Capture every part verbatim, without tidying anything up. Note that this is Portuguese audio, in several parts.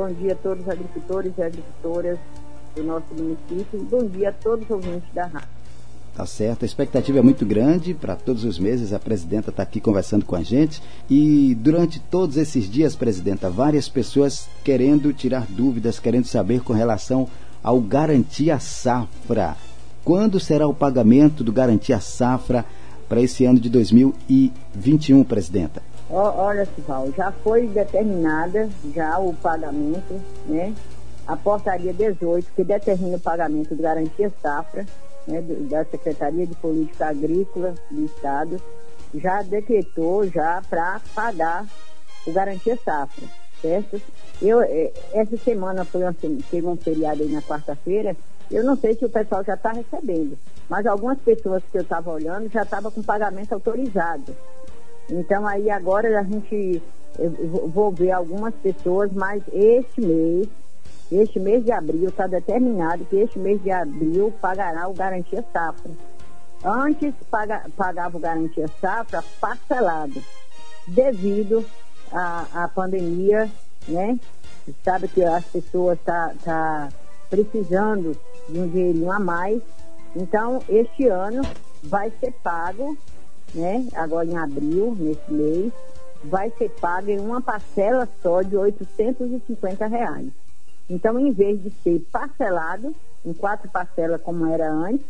bom dia a todos os agricultores e agricultoras do nosso município, e bom dia a todos os ouvintes da rádio. Tá certo, a expectativa é muito grande para todos os meses. A presidenta está aqui conversando com a gente e durante todos esses dias, presidenta, várias pessoas querendo tirar dúvidas, querendo saber com relação ao Garantia Safra. Quando será o pagamento do Garantia Safra para esse ano de dois mil e vinte e um, presidenta? Olha, Sival, já foi determinada já o pagamento, né? A portaria dezoito, que determina o pagamento do Garantia Safra, né, da Secretaria de Política Agrícola do Estado, já decretou já para pagar o Garantia Safra, certo? Eu, essa semana foi uma, teve um feriado aí na quarta-feira, eu não sei se o pessoal já está recebendo, mas algumas pessoas que eu estava olhando já estavam com pagamento autorizado. Então aí agora a gente, eu vou ver algumas pessoas, mas este mês, este mês de abril está determinado que este mês de abril pagará o Garantia Safra. Antes paga, pagava o Garantia Safra parcelado, devido à, à pandemia, né? Sabe que as pessoas estão tá, tá precisando de um dinheirinho a mais. Então este ano vai ser pago, né? Agora em abril, nesse mês, vai ser pago em uma parcela só de oitocentos e cinquenta reais. Então, em vez de ser parcelado, em quatro parcelas como era antes,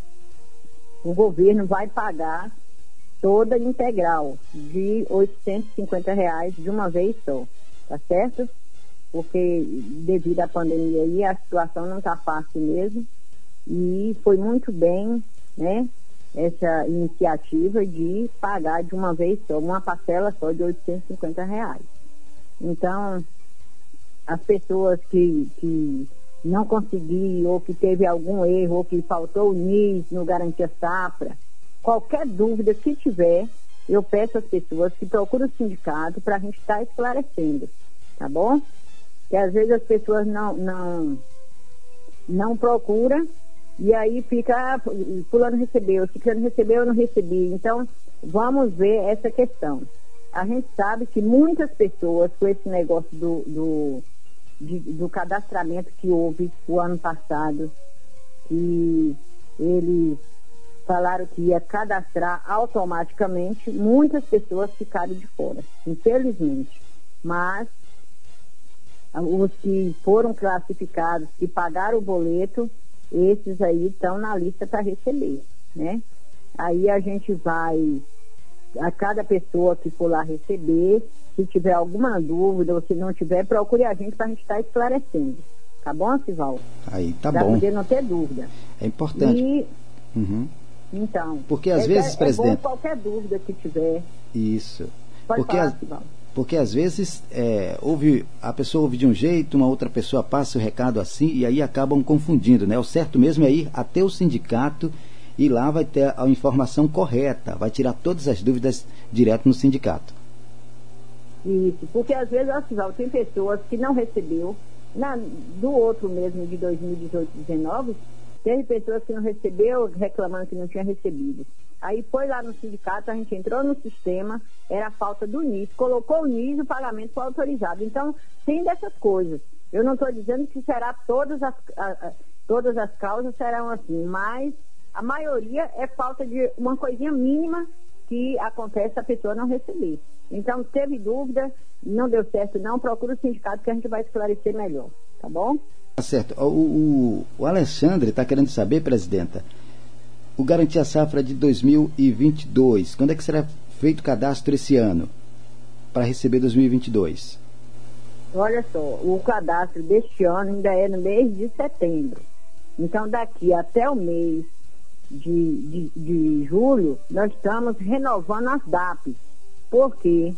o governo vai pagar toda integral de oitocentos e cinquenta reais de uma vez só, tá certo? Porque devido à pandemia aí, a situação não está fácil mesmo, e foi muito bem, né? Essa iniciativa de pagar de uma vez só, uma parcela só de oitocentos e cinquenta reais. Então, as pessoas que, que não conseguiram, ou que teve algum erro, ou que faltou o N I S no Garantia Safra, qualquer dúvida que tiver, eu peço às pessoas que procurem o sindicato para a gente estar esclarecendo, tá bom? Que às vezes as pessoas não, não, não procuram, e aí fica, ah, fulano recebeu, ciclano recebeu, eu não recebi. Então, vamos ver essa questão. A gente sabe que muitas pessoas, com esse negócio do, do, de, do cadastramento que houve o ano passado, que eles falaram que ia cadastrar automaticamente, muitas pessoas ficaram de fora, infelizmente. Mas os que foram classificados, que pagaram o boleto, esses aí estão na lista para receber, né? Aí a gente vai, a cada pessoa que for lá receber, se tiver alguma dúvida ou se não tiver, procure a gente para a gente estar esclarecendo. Tá bom, Sival? Aí tá pra bom. Para poder não ter dúvida. É importante. E, uhum. Então, porque às é, vezes, é, presidente... É bom qualquer dúvida que tiver. Isso. Pode porque falar, as... Sival. Porque às vezes é, ouve, a pessoa ouve de um jeito, uma outra pessoa passa o recado assim e aí acabam confundindo, né? O certo mesmo é ir até o sindicato e lá vai ter a informação correta, vai tirar todas as dúvidas direto no sindicato. Isso, porque às vezes, Sival, tem pessoas que não recebeu, na, do outro mesmo de dois mil e dezoito, dezenove, teve pessoas que não recebeu, reclamando que não tinha recebido. Aí foi lá no sindicato, a gente entrou no sistema, era a falta do N I S, colocou o N I S e o pagamento foi autorizado. Então, tem dessas coisas. Eu não estou dizendo que será todas as, a, a, todas as causas serão assim, mas a maioria é falta de uma coisinha mínima que acontece a pessoa não receber. Então, teve dúvida, não deu certo não, procura o sindicato que a gente vai esclarecer melhor, tá bom? Tá certo. O, o, o Alexandre está querendo saber, presidenta, o Garantia Safra de dois mil e vinte e dois, quando é que será feito o cadastro esse ano para receber dois mil e vinte e dois? Olha só, o cadastro deste ano ainda é no mês de setembro. Então, daqui até o mês de, de, de julho, nós estamos renovando as D A Ps, porque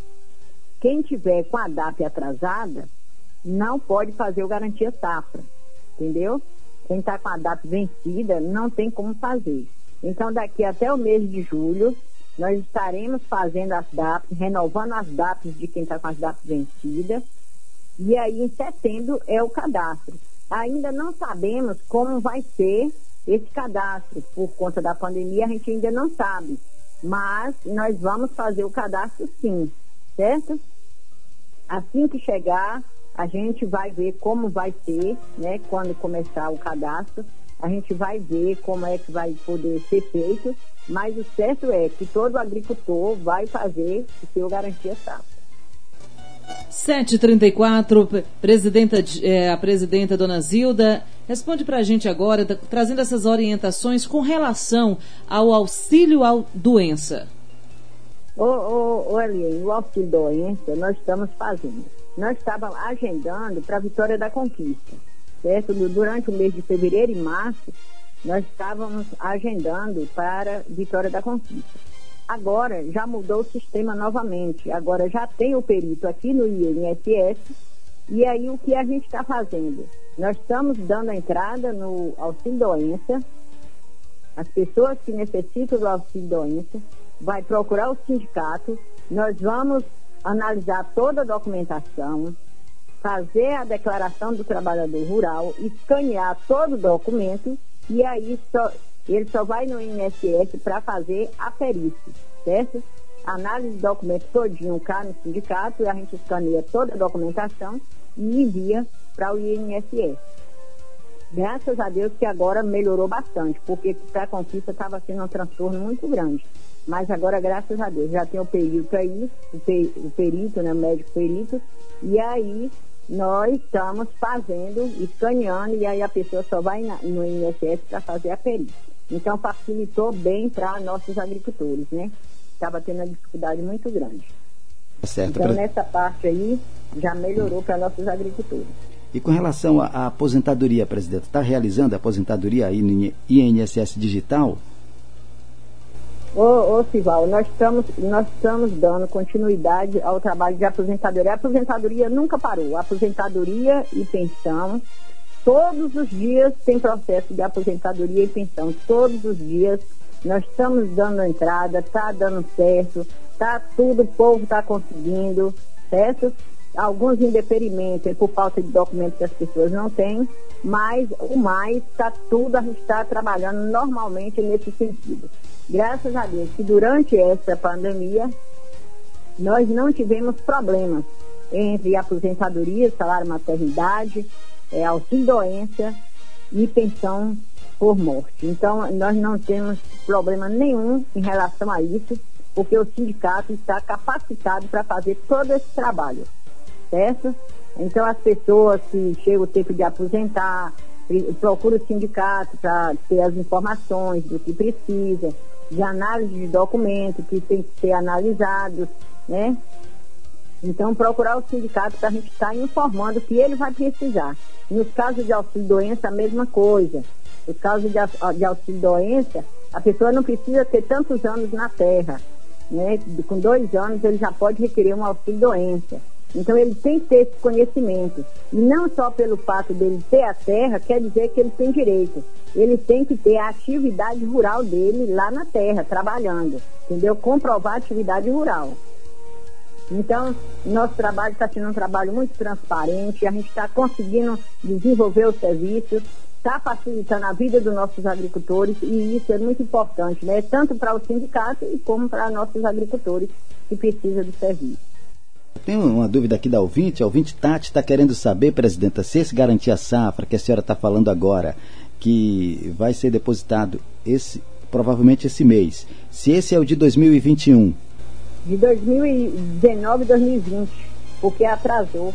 quem tiver com a D A P atrasada não pode fazer o Garantia Safra, entendeu? Quem está com a D A P vencida não tem como fazer. Então, daqui até o mês de julho, nós estaremos fazendo as D A Ps, renovando as D A Ps de quem está com as D A Ps vencidas, e aí em setembro é o cadastro. Ainda não sabemos como vai ser esse cadastro, por conta da pandemia a gente ainda não sabe, mas nós vamos fazer o cadastro sim, certo? Assim que chegar, A gente vai ver como vai ser, né, quando começar o cadastro, a gente vai ver como é que vai poder ser feito, mas o certo é que todo agricultor vai fazer o seu Garantia Safra. sete e trinta e quatro, presidenta, é, a presidenta Dona Zilda, responde para a gente agora, da, trazendo essas orientações com relação ao auxílio à doença. Ô, ô, ô Eliane, o auxílio doença nós estamos fazendo. Nós estávamos agendando para a Vitória da Conquista, certo? Durante o mês de fevereiro e março, nós estávamos agendando para Vitória da Conquista. Agora já mudou o sistema novamente, agora já tem o perito aqui no I N S S, e aí o que a gente está fazendo? Nós estamos dando a entrada no auxílio doença, as pessoas que necessitam do auxílio doença, vai procurar o sindicato, nós vamos analisar toda a documentação, fazer a declaração do trabalhador rural, escanear todo o documento, e aí só... ele só vai no I N S S para fazer a perícia, certo? Análise do documento todinho cá no sindicato, e a gente escaneia toda a documentação e envia para o I N S S. Graças a Deus que agora melhorou bastante, porque para a Conquista estava sendo um transtorno muito grande. Mas agora, graças a Deus, já tem o perito aí, o, per, o perito, né, o médico perito, e aí nós estamos fazendo, escaneando, e aí a pessoa só vai na, no I N S S para fazer a perícia. Então, facilitou bem para nossos agricultores, né? Estava tendo uma dificuldade muito grande. Certo, então, pra... nessa parte aí, já melhorou para nossos agricultores. E com relação à, à aposentadoria, presidente, está realizando a aposentadoria aí no I N S S digital? Ô, ô Sival, nós estamos, nós estamos dando continuidade ao trabalho de aposentadoria. A aposentadoria nunca parou. A aposentadoria e pensão, todos os dias tem processo de aposentadoria e pensão. Todos os dias nós estamos dando entrada, está dando certo, está tudo, o povo está conseguindo, certo? Alguns indeferimentos por falta de documentos que as pessoas não têm, mas o mais está tudo, a gente está trabalhando normalmente nesse sentido. Graças a Deus que durante essa pandemia nós não tivemos problemas entre aposentadoria, salário maternidade, é, auxílio doença e pensão por morte. Então nós não temos problema nenhum em relação a isso, porque o sindicato está capacitado para fazer todo esse trabalho, certo? Então as pessoas que chegam o tempo de aposentar, procuram o sindicato para ter as informações do que precisa, de análise de documentos que tem que ser analisados, né? Então, procurar o sindicato para a gente estar informando o que ele vai precisar. Nos casos de auxílio-doença, a mesma coisa. Nos casos de, de auxílio-doença, a pessoa não precisa ter tantos anos na terra, né? Com dois anos, ele já pode requerer um auxílio-doença. Então, ele tem que ter esse conhecimento. E não só pelo fato dele ter a terra, quer dizer que ele tem direito. Ele tem que ter a atividade rural dele lá na terra, trabalhando, entendeu? Comprovar a atividade rural. Então, nosso trabalho está sendo um trabalho muito transparente, a gente está conseguindo desenvolver o serviço, está facilitando a vida dos nossos agricultores, e isso é muito importante, né? Tanto para o sindicato e como para nossos agricultores que precisam do serviço. Tem uma dúvida aqui da ouvinte, a ouvinte Tati está querendo saber, presidenta, se esse Garantia Safra que a senhora está falando agora, que vai ser depositado esse, provavelmente esse mês, se esse é o de dois mil e vinte e um. De dois mil e dezenove e dois mil e vinte, porque atrasou.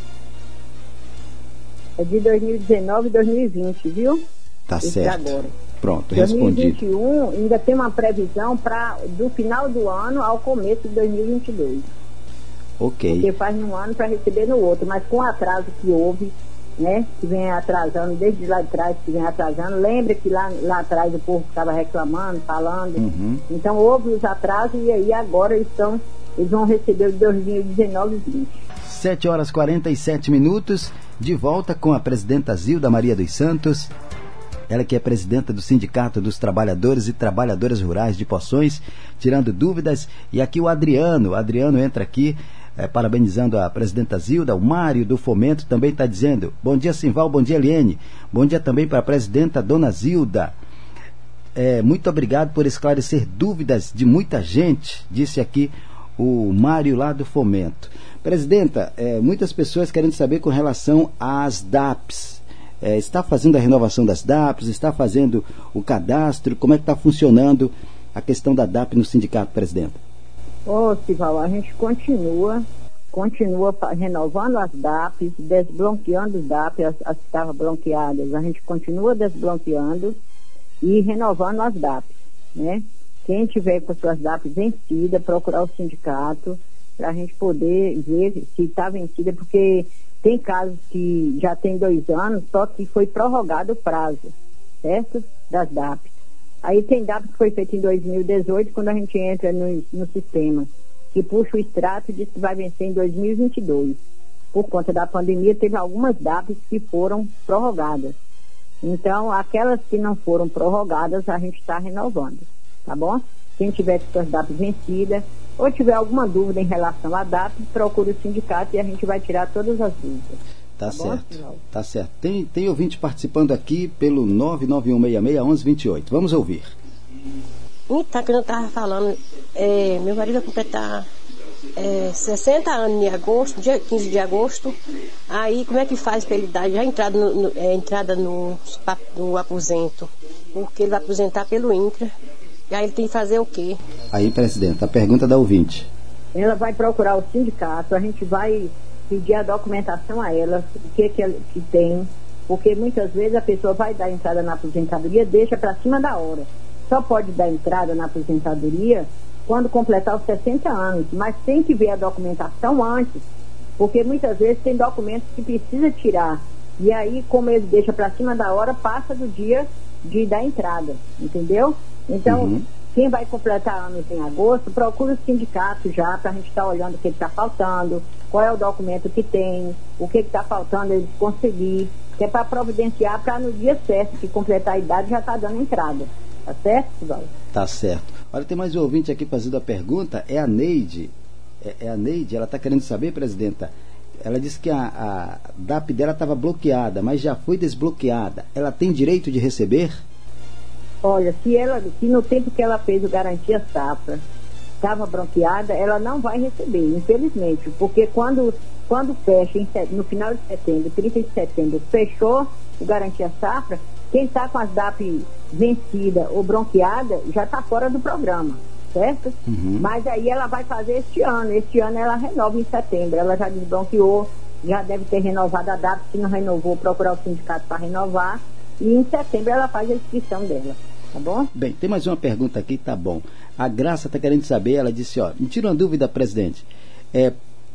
É de dois mil e dezenove e dois mil e vinte, viu? Tá esse certo. Agora. Pronto, respondido. dois mil e vinte e um ainda tem uma previsão para do final do ano ao começo de dois mil e vinte e dois. Ok. Porque faz num ano para receber no outro, mas com o atraso que houve, né, que vem atrasando, desde lá de trás que vem atrasando, lembra que lá, lá atrás o povo estava reclamando, falando, uhum. Então houve os atrasos e aí agora eles, estão, eles vão receber o de dois mil e dezenove e vinte. sete horas e quarenta e sete minutos, de volta com a presidenta Zilda Maria dos Santos, ela que é presidenta do Sindicato dos Trabalhadores e Trabalhadoras Rurais de Poções, tirando dúvidas, e aqui o Adriano, o Adriano entra aqui, É, parabenizando a presidenta Zilda. O Mário do Fomento também está dizendo: bom dia Simval, bom dia Eliane, bom dia também para a presidenta Dona Zilda, é, muito obrigado por esclarecer dúvidas de muita gente, disse aqui o Mário lá do Fomento. Presidenta, é, muitas pessoas querem saber com relação às D A Ps. É, está fazendo a renovação das D A Ps, está fazendo o cadastro, como é que está funcionando a questão da D A P no sindicato, presidenta? Ô, Sival, a gente continua, continua renovando as D A Ps, desbloqueando as D A Ps, as, as que estavam bloqueadas, a gente continua desbloqueando e renovando as D A Ps, né? Quem tiver com suas D A Ps vencidas, procurar o sindicato para a gente poder ver se está vencida, porque tem casos que já tem dois anos, só que foi prorrogado o prazo, certo? Das D A Ps. Aí tem D A P que foi feito em dois mil e dezoito, quando a gente entra no, no sistema, que puxa o extrato e diz que vai vencer em dois mil e vinte e dois. Por conta da pandemia, teve algumas D A Ps que foram prorrogadas. Então, aquelas que não foram prorrogadas, a gente está renovando, tá bom? Quem tiver com suas D A Ps vencidas, ou tiver alguma dúvida em relação à D A P, procure o sindicato e a gente vai tirar todas as dúvidas. Tá, tá certo, bom, tá certo. Tem, tem ouvinte participando aqui pelo nove nove um seis seis, um um dois oito. Vamos ouvir. Então, que eu estava falando, é, meu marido vai completar é, sessenta anos em agosto, dia quinze de agosto. Aí, como é que faz para ele dar já entrada no, no, é, entrada no, no aposento? Porque ele vai aposentar pelo INCRA. E aí ele tem que fazer o quê? Aí, presidente, a pergunta da ouvinte. Ela vai procurar o sindicato, a gente vai pedir a documentação a ela, o que que, ela, que tem, porque muitas vezes a pessoa vai dar entrada na aposentadoria, deixa para cima da hora. Só pode dar entrada na aposentadoria quando completar os sessenta anos, mas tem que ver a documentação antes, porque muitas vezes tem documentos que precisa tirar, e aí, como ele deixa para cima da hora, passa do dia de dar entrada, entendeu? Então, uhum. Quem vai completar anos em agosto, procura o sindicato já, para a gente estar tá olhando o que está faltando, qual é o documento que tem, o que está faltando eles conseguir, que é para providenciar para no dia certo, que completar a idade já está dando entrada. Tá certo, Sival? Tá certo. Olha, tem mais um ouvinte aqui fazendo a pergunta, é a Neide. É, é a Neide, ela está querendo saber, presidenta, ela disse que a, a D A P dela estava bloqueada, mas já foi desbloqueada. Ela tem direito de receber? Olha, se, ela, se no tempo que ela fez o Garantia Safra estava bloqueada, ela não vai receber, infelizmente, porque quando, quando fecha, em, no final de setembro, trinta de setembro, fechou o Garantia Safra, quem está com as D A P vencida ou bronqueada já está fora do programa, certo? Uhum. Mas aí ela vai fazer este ano, este ano ela renova em setembro, ela já desbloqueou, já deve ter renovado a D A P, se não renovou, procurar o sindicato para renovar, e em setembro ela faz a inscrição dela, tá bom? Bem, tem mais uma pergunta aqui, tá bom. A Graça está querendo saber, ela disse, ó, me tira uma dúvida, presidente, é,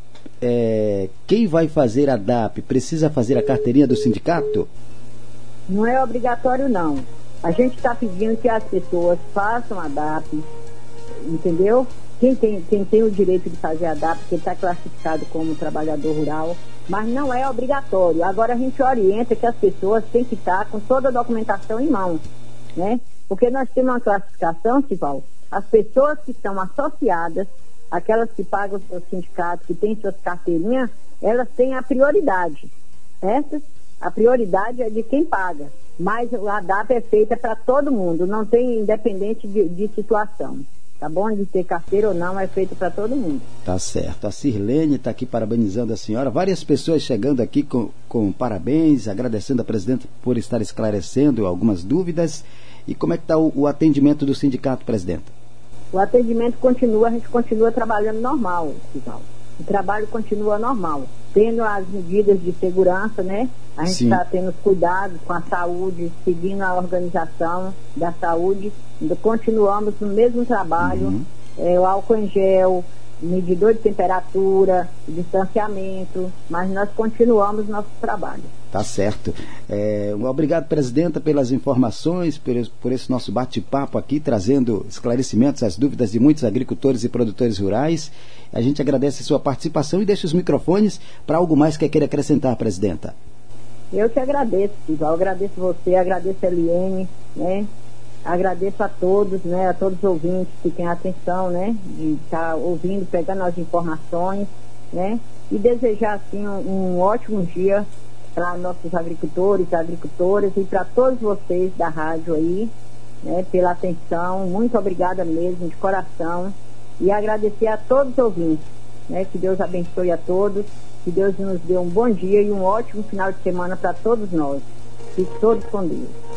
é, quem vai fazer a D A P precisa fazer a carteirinha do sindicato? Não é obrigatório, não. A gente está pedindo que as pessoas façam a D A P, entendeu? Quem tem, quem tem o direito de fazer a D A P, que está classificado como trabalhador rural, mas não é obrigatório. Agora a gente orienta que as pessoas têm que estar com toda a documentação em mãos, né? Porque nós temos uma classificação, Sival, as pessoas que estão associadas, aquelas que pagam o seu sindicato, que têm suas carteirinhas, elas têm a prioridade, certo? A prioridade é de quem paga, mas a D A P é feita para todo mundo, não tem independente de, de situação. Tá bom? De ter carteira ou não, é feito para todo mundo. Tá certo. A Sirlene está aqui parabenizando a senhora. Várias pessoas chegando aqui com, com parabéns, agradecendo a presidente por estar esclarecendo algumas dúvidas. E como é que está o, o atendimento do sindicato, presidente? O atendimento continua, a gente continua trabalhando normal, Sival. O trabalho continua normal. Tendo as medidas de segurança, né? A gente está tendo os cuidados com a saúde, seguindo a organização da saúde. Continuamos no mesmo trabalho, uhum. é, o álcool em gel, medidor de temperatura, distanciamento, mas nós continuamos nosso trabalho. Tá certo. É, obrigado, presidenta, pelas informações, por, por esse nosso bate-papo aqui, trazendo esclarecimentos às dúvidas de muitos agricultores e produtores rurais. A gente agradece a sua participação e deixa os microfones para algo mais que queira acrescentar, presidenta. Eu que agradeço, Sival, agradeço você, agradeço a Eliane, né? Agradeço a todos, né, a todos os ouvintes que têm atenção, né, de estar tá ouvindo, pegando as informações, né, e desejar, assim, um, um ótimo dia para nossos agricultores, agricultoras e para todos vocês da rádio aí, né, pela atenção. Muito obrigada mesmo, de coração, E agradecer a todos os ouvintes, né? Que Deus abençoe a todos, que Deus nos dê um bom dia e um ótimo final de semana para todos nós. Fique todos com Deus.